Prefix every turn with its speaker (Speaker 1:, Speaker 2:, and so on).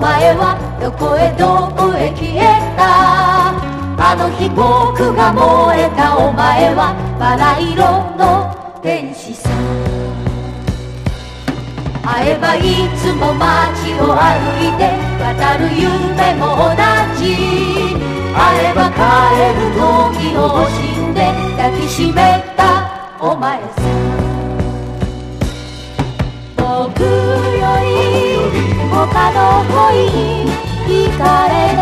Speaker 1: 前はどこへ消えた。あの日僕が燃えたお前はバラ色の天使さ。会えばいつも街を歩いて渡る夢も同じ。会えば帰る時を惜しんで抱きしめたお前さ。僕より他の恋に惹かれ